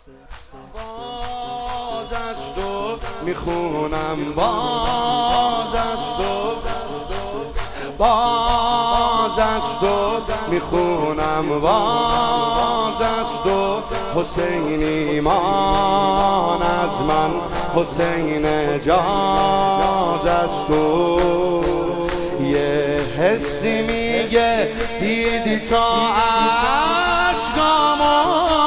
باز از تو میخونم، باز از تو، باز از تو میخونم، باز از تو حسین ایمان از من، حسین اجاز از تو. یه حسی میگه دیدی تا عشقامو،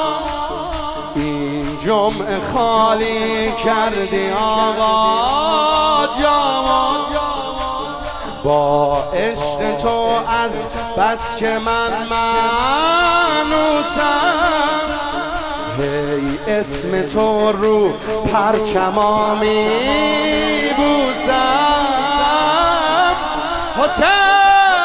این جمعه خالی کردی آقا جامو. با عشق تو از بس که من منوسم، هی اسم تو رو پرچما میبوسم. حسین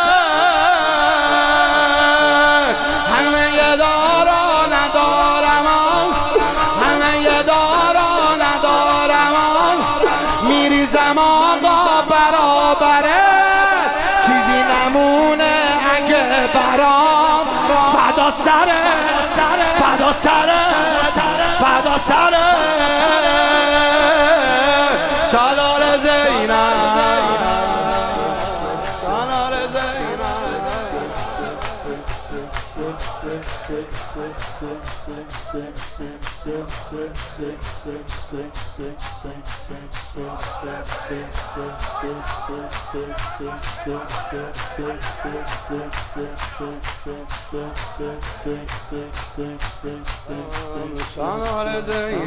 همه یه دارا ندارم، همه یه دارا ندارم، میریزم آقا برابره، چیزی نمونه اگه برام. فدا سره، فدا سره، فدا سره، سالار زینب، سالار زینب. سالار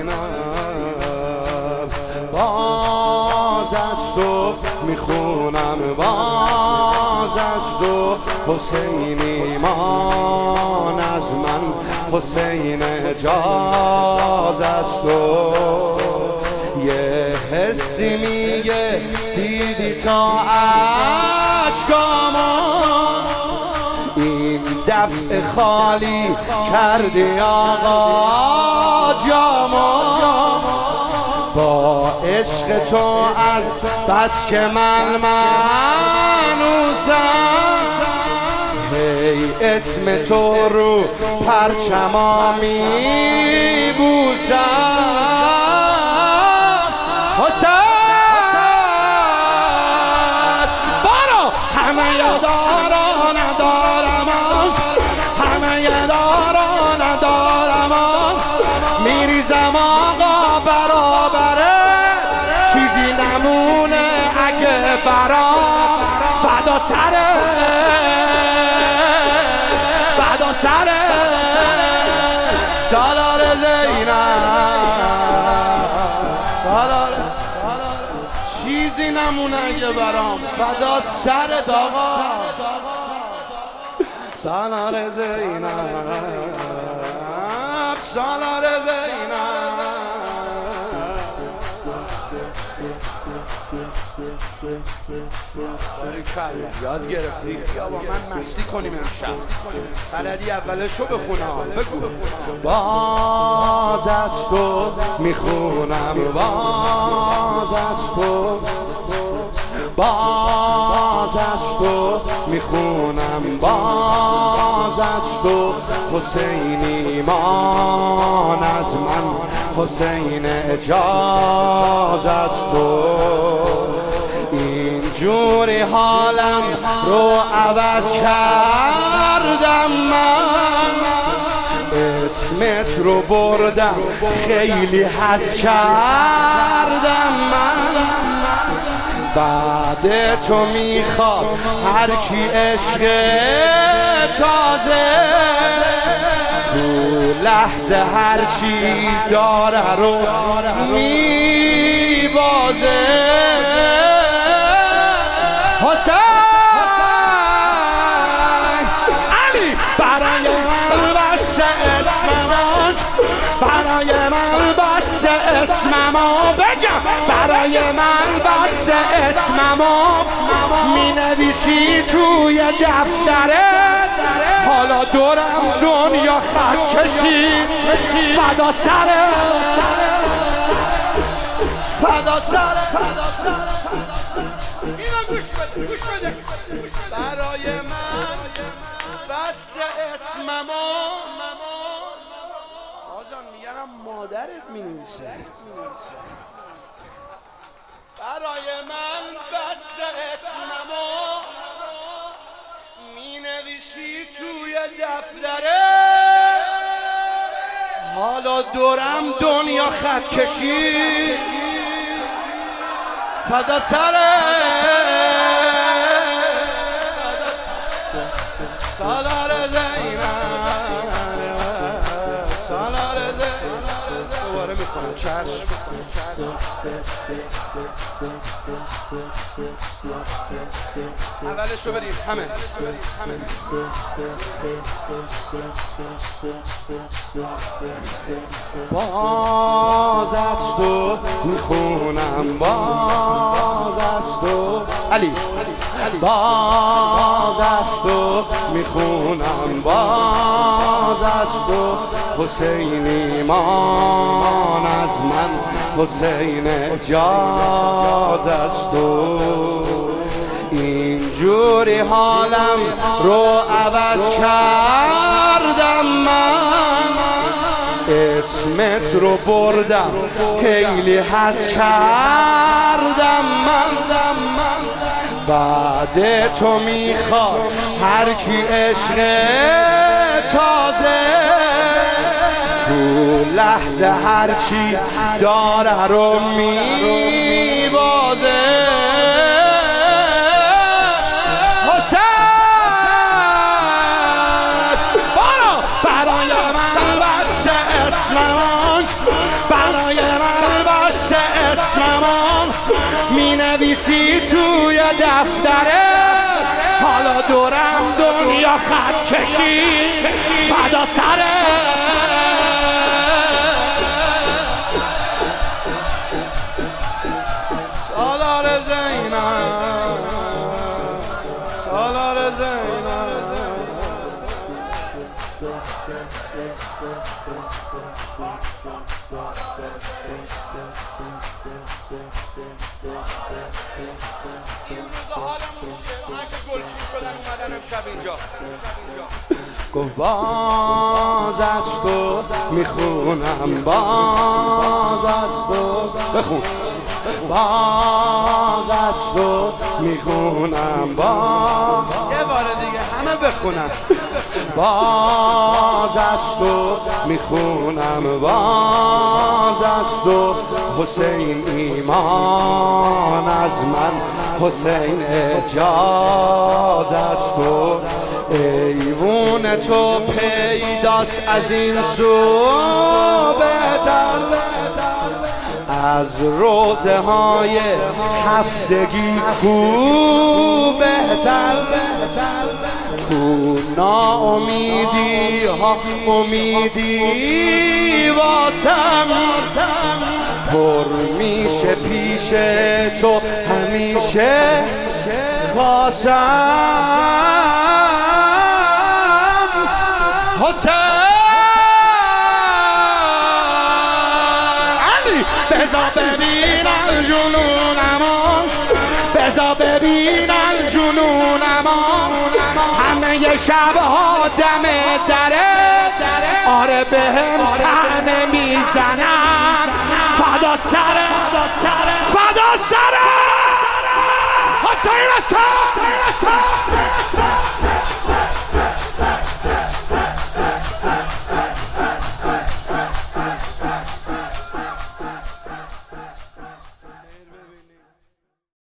زینب، باز از تو میخونم، باز از تو حسین ایمان از من، حسین اجاز از تو. یه حسی میگه دیدی تا عشقامو، این دفع خالی کردی آقا جامو. با عشق تو از بس که من منوسم، هی اسم تو رو پرچما میبوسم. حسین بارو همه یه دارا ندارم، همه یه دارا ندارم، میریزم آقا برابره، چیزی نمونه اگه برام. فدا سره، فدا سره، سالار زینب، سالار. چیزی نمونه اگه برام. فدا سرت آقا، سالار زینب، سالار زینب. یاد گرفتی یا با من مستی کنیم امشب؟ بلدی اولشو بخونه ها، بگو. باز از تو میخونم، باز از تو، باز از تو میخونم، باز از تو حسین ایمان از من، حسین اجاز از تو. اینجوری حالم رو عوض کردم من، اسمت رو بردم خیلی حس کردم من. بعد تو میخواد هر کی عشق تازه، تو لحظه هر چی داره رو میبازه. حسین علی برای من بس اسمم، برای من بس اسمم، بگم برای من بس اسمم، می نویسی توی دفتره، حالا دورم دنیا خط کشید. فدا سره، فدا سره، اینا گوش بده، گوش بده. برای من بس اسمم، آجان میگه مادرم مادرت می‌نویسه برای من بسته اسممو مینویسی توی دفتره حالا دورم دنیا خط کشی فدا سره سالار زینب سالار زینب دوباره میکنم چشم اولشو بریم همه باز از تو میخونم باز از تو علی باز از تو میخونم باز از تو حسین ایمان از من حسین اجاز از تو اینجوری حالم رو عوض کردم من اسمت رو بردم خیلی حس کردم من بعد تو میخواد هر کی عشق تازه تو لحظه هرچی داره رو میبازه برای من بسته اسمم برای من بسته اسمم مینویسی توی دفتره حالا دورم دنیا خط کشی فدا سره سالار زینب سالار زینب گفت باز از تو میخونم باز از تو بخون باز از تو میخونم باز یه بار دیگه همه بخونم باز از تو میخونم باز از تو حسین ایمان از من حسین اجاز از تو ایوون تو پیداست از این سو بهتر از روزه های هفتگی کو بهتر تو ناامیدی ها امیدی واسم پر میشه پیش تو همیشه واسم حسین بذار ببینن جنونم بذار ببینن جنونم همه شبها دم دره آره بهم طعنه میزنن فدا سره فدا سره حسین